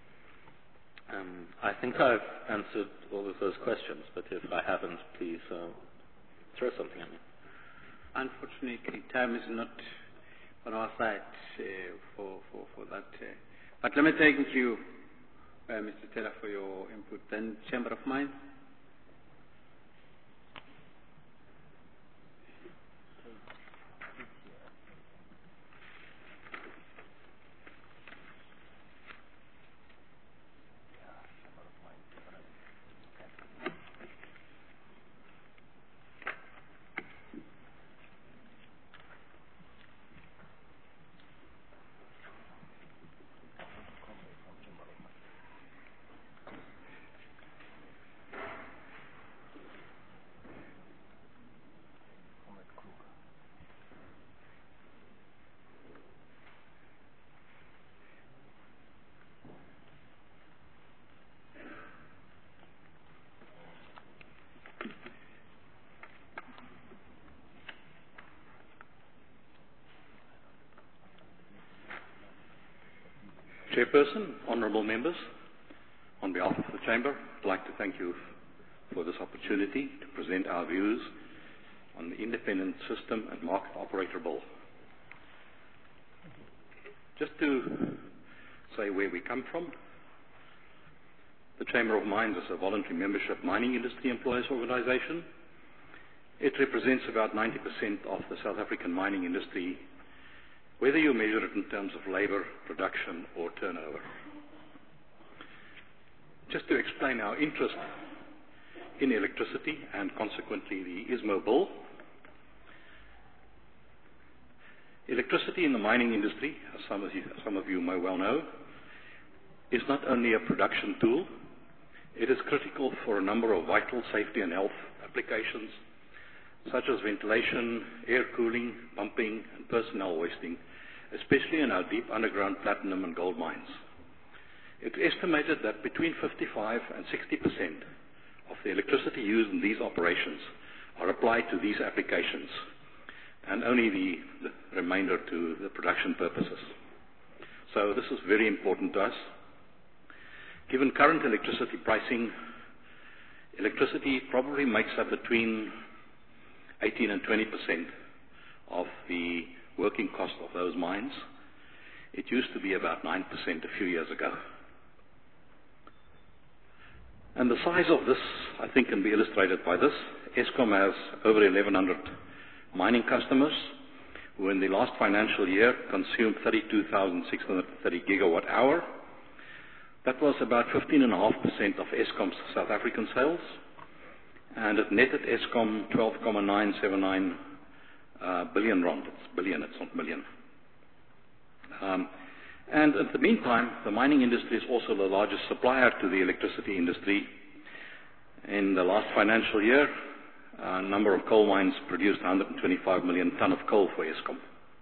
I think I've answered all of those questions, but if I haven't, please throw something at me. Unfortunately, time is not on our side for that. But let me thank you, Mr. Taylor, for your input. Then, Chamber of Mines. Chairperson, honourable members, on behalf of the Chamber, I'd like to thank you for this opportunity to present our views on the Independent System and Market Operator Bill. Just to say where we come from, the Chamber of Mines is a voluntary membership mining industry employees organisation. It represents about 90% of the South African mining industry, whether you measure it in terms of labour, production or turnover. Just to explain our interest in electricity and consequently the ISMO bill. Electricity in the mining industry, as some of you may well know, is not only a production tool, it is critical for a number of vital safety and health applications such as ventilation, air cooling, pumping and personnel hoisting, especially in our deep underground platinum and gold mines. It's estimated that between 55 and 60% of the electricity used in these operations are applied to these applications, and only the remainder to the production purposes. So this is very important to us. Given current electricity pricing, electricity probably makes up between 18 and 20% of the working cost of those mines. It used to be about 9% a few years ago. And the size of this, I think, can be illustrated by this. Eskom has over 1,100 mining customers who in the last financial year consumed 32,630 gigawatt hour. That was about 15.5% of Eskom's South African sales, and it netted Eskom 12.979 billion rand. It's billion, it's not million. And in the meantime, the mining industry is also the largest supplier to the electricity industry. In the last financial year, a number of coal mines produced 125 million tonne of coal for Eskom.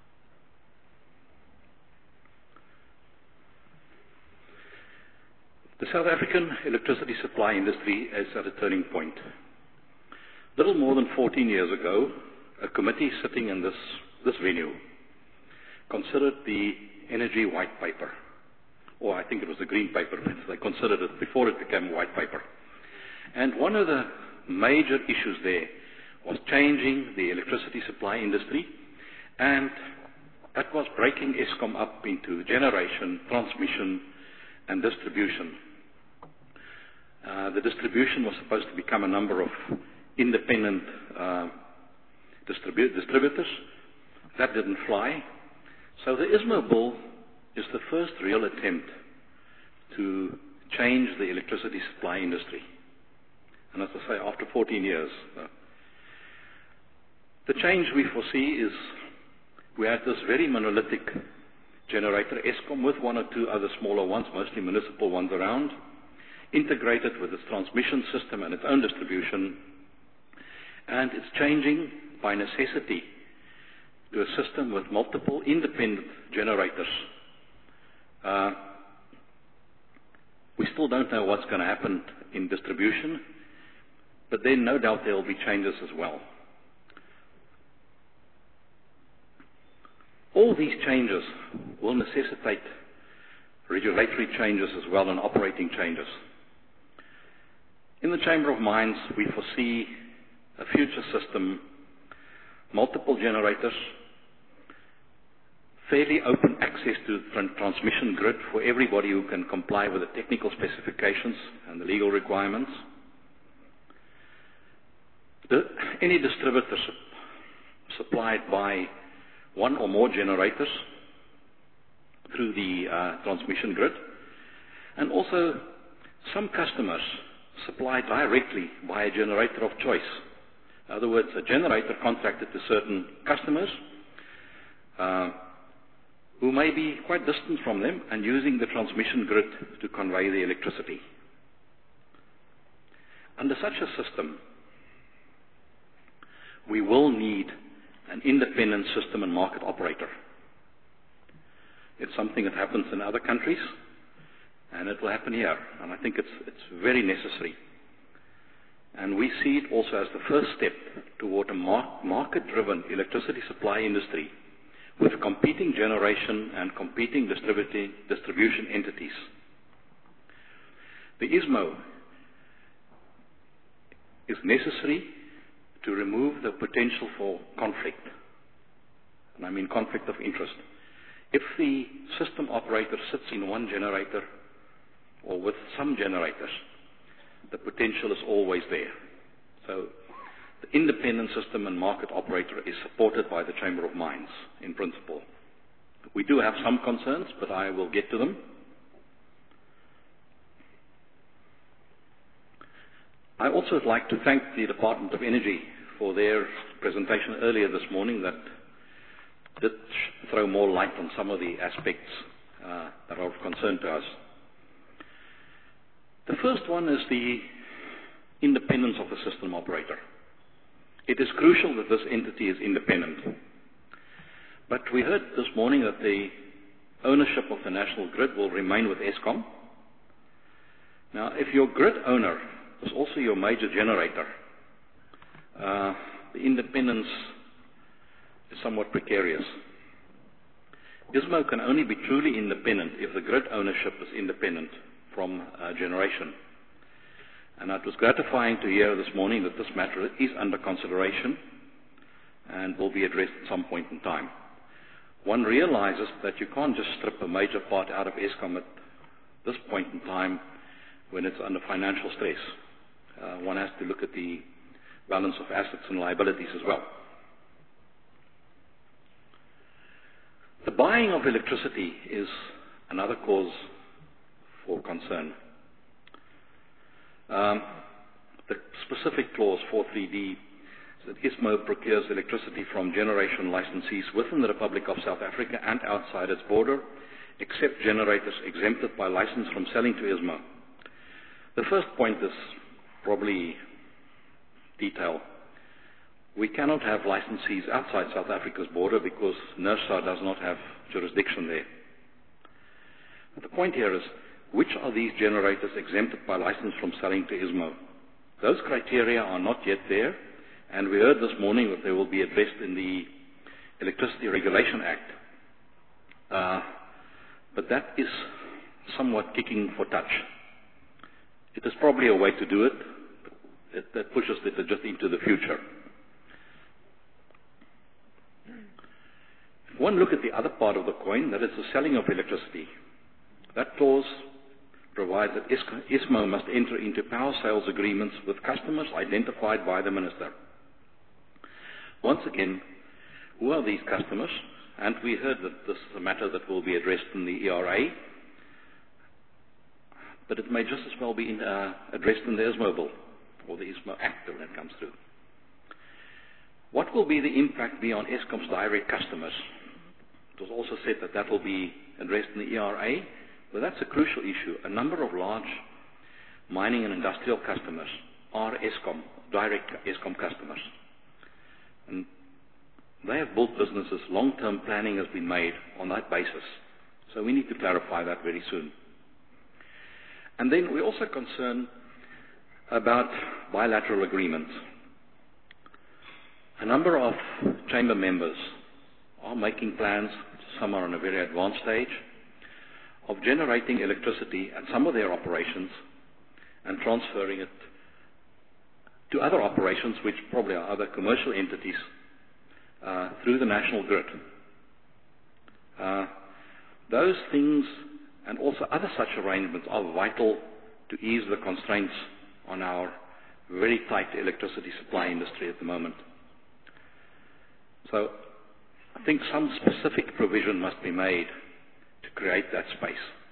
The South African electricity supply industry is at a turning point. Little more than 14 years ago, a committee sitting in this venue considered the Energy White Paper, or I think it was the Green Paper, but they considered it before it became White Paper. And one of the major issues there was changing the electricity supply industry, and that was breaking Eskom up into generation, transmission, and distribution. The distribution was supposed to become a number of independent distributors. That didn't fly. So the ISMO bill is the first real attempt to change the electricity supply industry. And as I say, after 14 years. The change we foresee is we had this very monolithic generator, Eskom, with one or two other smaller ones, mostly municipal ones around, integrated with its transmission system and its own distribution. And it's changing by necessity to a system with multiple independent generators. We still don't know what's going to happen in distribution, but then no doubt there will be changes as well. All these changes will necessitate regulatory changes as well and operating changes. In the Chamber of Mines, we foresee a future system, multiple generators, fairly open access to the transmission grid for everybody who can comply with the technical specifications and the legal requirements. Any distributor supplied by one or more generators through the transmission grid, and also some customers supply directly by a generator of choice. In other words, a generator contracted to certain customers who may be quite distant from them and using the transmission grid to convey the electricity. Under such a system, we will need an independent system and market operator. It's something that happens in other countries, and it will happen here. And I think it's very necessary. And we see it also as the first step toward a market-driven electricity supply industry with competing generation and competing distribution entities. The ISMO is necessary to remove the potential for conflict. And I mean conflict of interest. If the system operator sits in one generator or with some generators, the potential is always there. So the independent system and market operator is supported by the Chamber of Mines in principle. We do have some concerns, but I will get to them. I also would like to thank the Department of Energy for their presentation earlier this morning that did throw more light on some of the aspects that are of concern to us. The first one is the independence of the system operator. It is crucial that this entity is independent. But we heard this morning that the ownership of the national grid will remain with Eskom. Now, if your grid owner is also your major generator, the independence is somewhat precarious. ISMO can only be truly independent if the grid ownership is independent from generation. And it was gratifying to hear this morning that this matter is under consideration and will be addressed at some point in time. One realizes that you can't just strip a major part out of Eskom at this point in time when it's under financial stress. One has to look at the balance of assets and liabilities as well. The buying of electricity is another cause for concern. The specific clause 43D that ISMO procures electricity from generation licensees within the Republic of South Africa and outside its border, except generators exempted by license from selling to ISMO. The first point is probably detail. We cannot have licensees outside South Africa's border because NERSA does not have jurisdiction there. But the point here is, which are these generators exempted by license from selling to ISMO? Those criteria are not yet there, and we heard this morning that they will be addressed in the Electricity Regulation Act. But that is somewhat kicking for touch. It is probably a way to do it, but that pushes it just into the future. If one look at the other part of the coin, that is the selling of electricity, that clause provides that ISMO must enter into power sales agreements with customers identified by the Minister. Once again, who are these customers? And we heard that this is a matter that will be addressed in the ERA, but it may just as well be addressed in the ISMO bill, or the ISMO Act when it comes through. What will be the impact be on Eskom's direct customers? It was also said that that will be addressed in the ERA, but that's a crucial issue. A number of large mining and industrial customers are Eskom, direct Eskom customers. And they have built businesses. Long-term planning has been made on that basis. So we need to clarify that very soon. And then we're also concerned about bilateral agreements. A number of chamber members are making plans, some are in a very advanced stage, of generating electricity at some of their operations and transferring it to other operations, which probably are other commercial entities, through the national grid. Those things and also other such arrangements are vital to ease the constraints on our very tight electricity supply industry at the moment. So I think some specific provision must be made to create that space.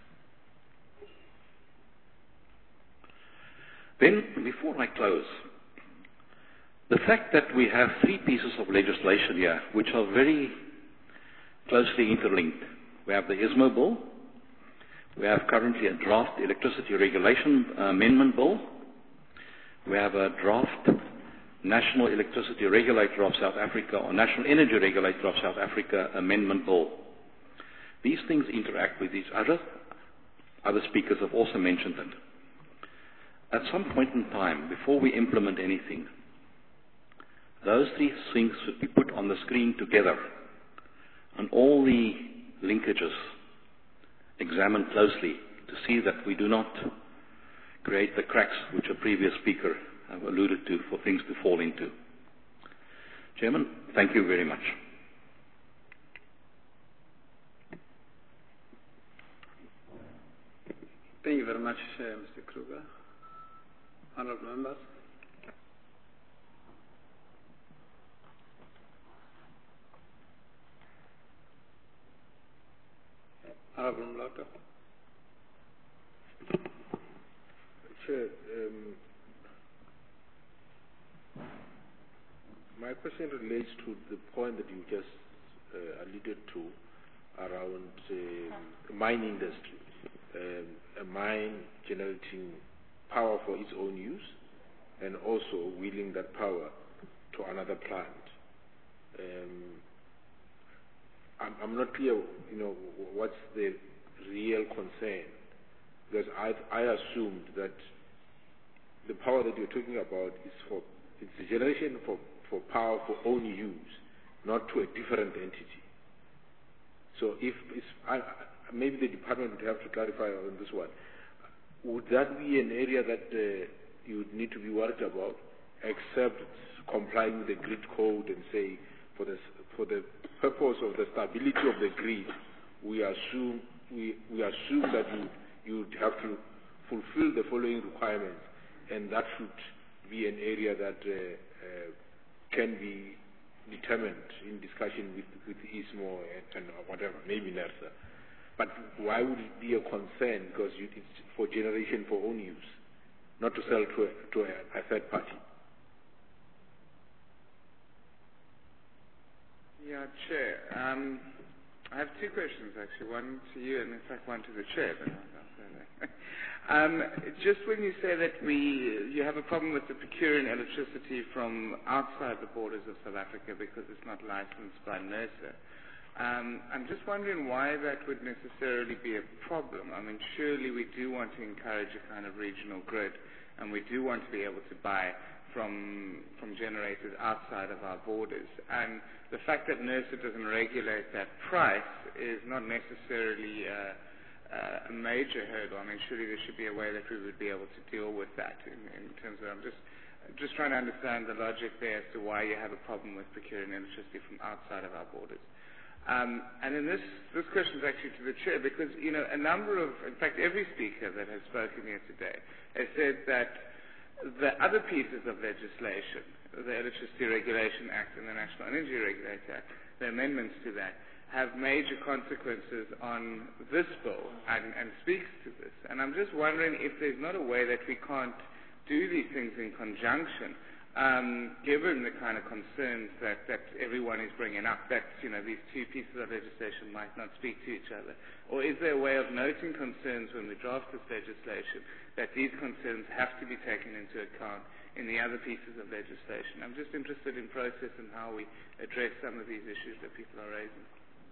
Then, before I close, the fact that we have three pieces of legislation here which are very closely interlinked. We have the ISMO bill, we have currently a draft electricity regulation amendment bill, we have a draft National Electricity Regulator of South Africa or National Energy Regulator of South Africa amendment bill. These things interact with each other. Other speakers have also mentioned it. At some point in time, before we implement anything, those three things should be put on the screen together and all the linkages examined closely to see that we do not create the cracks which a previous speaker have alluded to for things to fall into. Chairman, thank you very much. Thank you very much, Mr. Kruger. Honourable members. Honourable Mlotha. Chair, my question relates to the point that you just alluded to around mining industry. A mine generating power for its own use and also wheeling that power to another plant. I'm not clear, what's the real concern, because I assumed that the power that you're talking about is it's the generation for power for own use, not to a different entity. So maybe the department would have to clarify on this one. Would that be an area that you would need to be worried about, except complying with the grid code and say, for the purpose of the stability of the grid, we assume that you would have to fulfill the following requirements, and that should be an area that can be determined in discussion with ISMO and whatever, maybe NERSA. But why would it be a concern? Because it's for generation for own use, not to sell to a third party. Yeah, Chair. I have two questions, actually. One to you and, in fact, one to the Chair. But I'll say that. Just when you say that you have a problem with the procuring electricity from outside the borders of South Africa because it's not licensed by NERSA, I'm just wondering why that would necessarily be a problem. I mean, surely we do want to encourage a kind of regional grid, and we do want to be able to buy from generators outside of our borders. And the fact that NERSA doesn't regulate that price is not necessarily a major hurdle. I mean, surely there should be a way that we would be able to deal with that in terms of, I'm just trying to understand the logic there as to why you have a problem with procuring electricity from outside of our borders. And then this question is actually to the Chair, because, in fact, every speaker that has spoken here today has said that the other pieces of legislation, the Electricity Regulation Act and the National Energy Regulator Act, the amendments to that, have major consequences on this bill and speaks to this. And I'm just wondering if there's not a way that we can't do these things in conjunction, given the kind of concerns that everyone is bringing up, that these two pieces of legislation might not speak to each other? Or is there a way of noting concerns when we draft this legislation, that these concerns have to be taken into account in the other pieces of legislation? I'm just interested in process and how we address some of these issues that people are raising.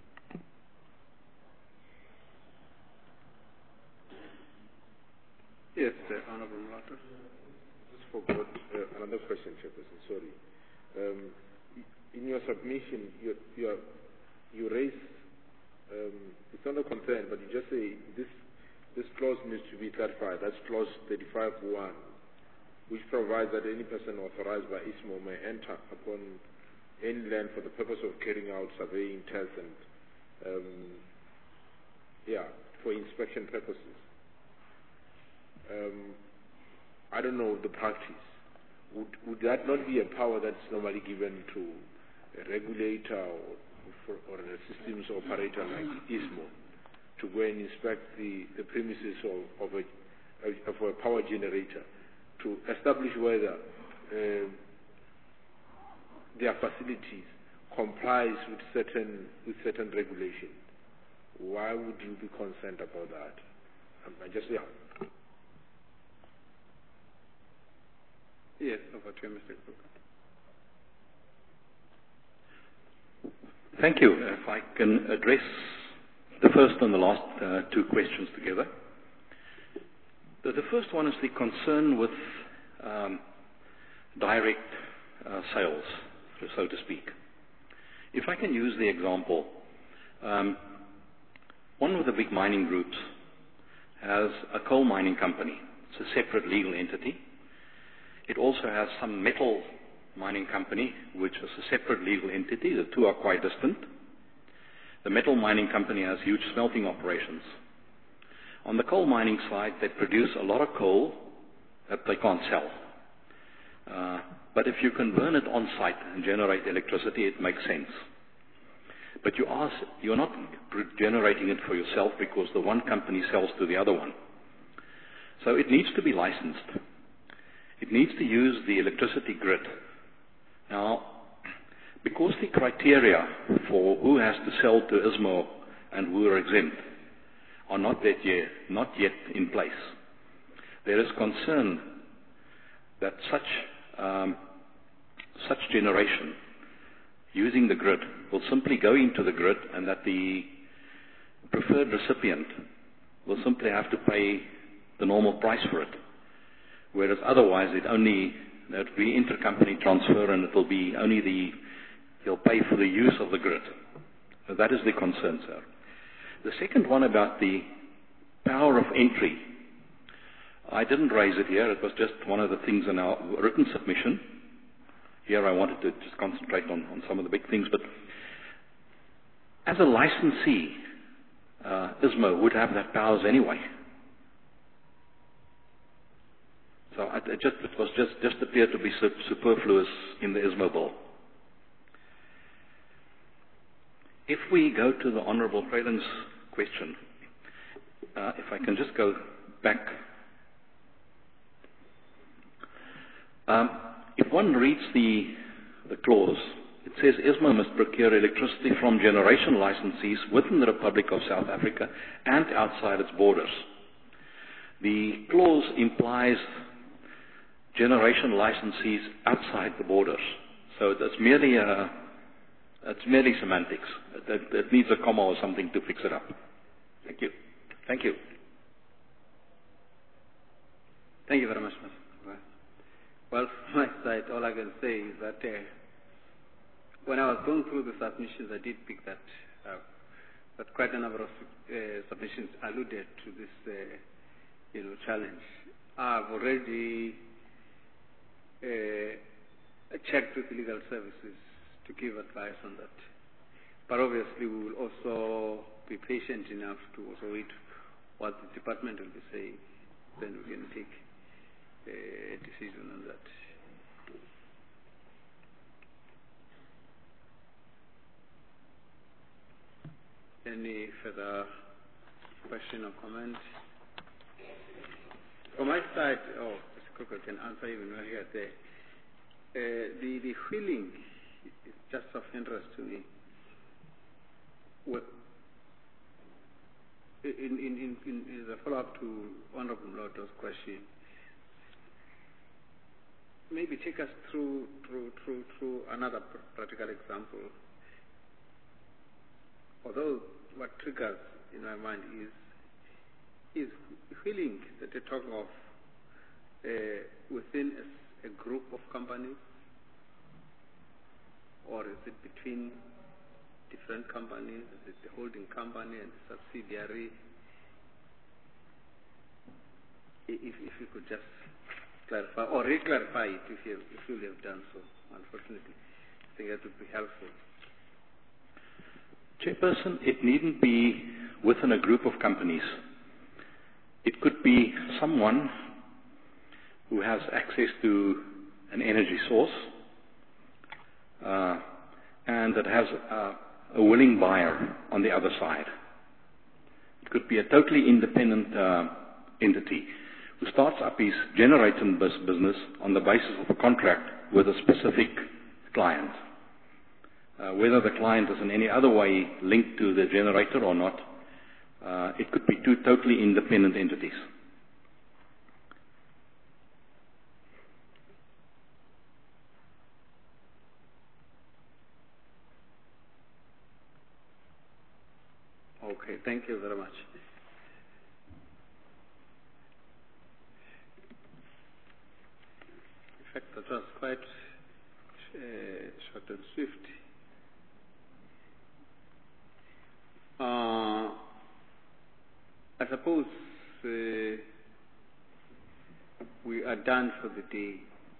Yes, Honourable Mulato. Just forgot another question, Chairperson. Sorry. In your submission, you raise it's not a concern, but you just say this clause needs to be clarified. That's clause 35(1), which provides that any person authorized by ISMO may enter upon any land for the purpose of carrying out surveying tests and for inspection purposes. I don't know the practice. Would that not be a power that's normally given to a regulator or a systems operator like ISMO to go and inspect the premises of a power generator to establish whether their facilities complies with certain regulation? Why would you be concerned about that? Yes, over to you, Mr. Kruger. Thank you. If I can address the first and the last two questions together. The first one is the concern with direct sales, so to speak. If I can use the example, one of the big mining groups has a coal mining company. It's a separate legal entity. It also has some metal mining company, which is a separate legal entity. The two are quite distant. The metal mining company has huge smelting operations. On the coal mining side, they produce a lot of coal that they can't sell. But if you can burn it on site and generate electricity, it makes sense. But you're not generating it for yourself because the one company sells to the other one. So it needs to be licensed. It needs to use the electricity grid. Now, because the criteria for who has to sell to ISMO and who are exempt are not yet in place, there is concern that such generation using the grid will simply go into the grid, and that the preferred recipient will simply have to pay the normal price for it. Whereas otherwise there'll be intercompany transfer, and it will be he'll pay for the use of the grid. So that is the concern, sir. The second one about the power of entry, I didn't raise it here. It was just one of the things in our written submission. Here I wanted to just concentrate on some of the big things. But as a licensee, ISMO would have that powers anyway. So it was just appeared to be superfluous in the ISMO bill. If we go to the Honourable Freeland's question, if I can just go back. If one reads the clause, it says ISMO must procure electricity from generation licensees within the Republic of South Africa and outside its borders. The clause implies generation licensees outside the borders. So it's merely semantics. It needs a comma or something to fix it up. Thank you. Thank you. Thank you very much, Mr. Well, from my side, all I can say is that when I was going through the submissions, I did pick that up. But quite a number of submissions alluded to this, challenge. I've already checked with legal services to give advice on that. But obviously, we will also be patient enough to also wait what the department will be saying. Then we can take a decision on that. Any further question or comment? From my side, Mr. Coker can answer even while you're there. The wheeling is just of interest to me. In the follow-up to Honorable Loto's question, maybe take us through another practical example. Although what triggers in my mind is wheeling that you're talking of within a group of companies, or is it between different companies? Is it the holding company and the subsidiary? If you could just clarify or re-clarify it if you have done so, unfortunately. I think that would be helpful. Chairperson, it needn't be within a group of companies. It could be someone who has access to an energy source and that has a willing buyer on the other side. It could be a totally independent entity who starts up his generating business on the basis of a contract with a specific client. Whether the client is in any other way linked to the generator or not, it could be two totally independent entities. Okay, thank you very much. In fact, that was quite short and swift. I suppose we are done for the day.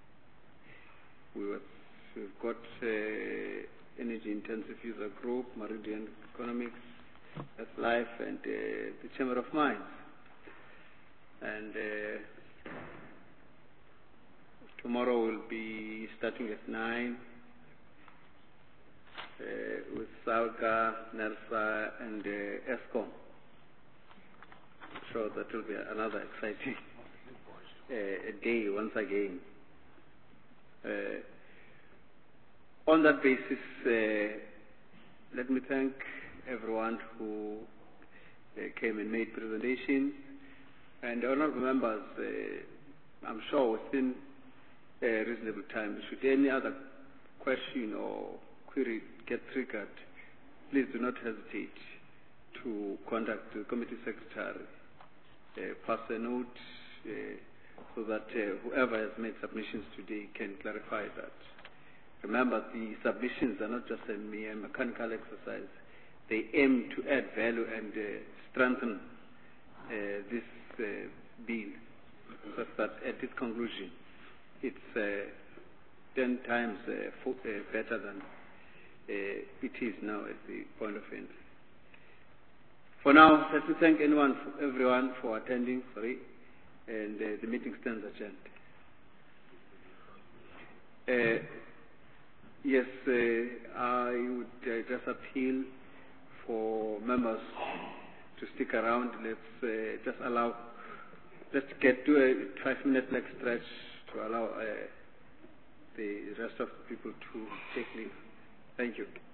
We've got Energy Intensive User Group, Meridian Economics, That's Life, and the Chamber of Mines. And tomorrow we'll be starting at 9 with SALGA, NERSA, and ESCOM. So that will be another exciting day once again. On that basis, let me thank everyone who came and made presentations. And honorable members, I'm sure within a reasonable time, should any other question or query get triggered, please do not hesitate to contact the committee secretary, pass a note so that whoever has made submissions today can clarify that. Remember, the submissions are not just a mere mechanical exercise. They aim to add value and strengthen this bill, such that at its conclusion, it's 10 times better than it is now at the point of entry. For now, let me thank everyone for attending, and the meeting stands adjourned. Yes, I would just appeal for members to stick around. Let's just allow, let's get to a 5-minute leg stretch to allow the rest of the people to take leave. Thank you.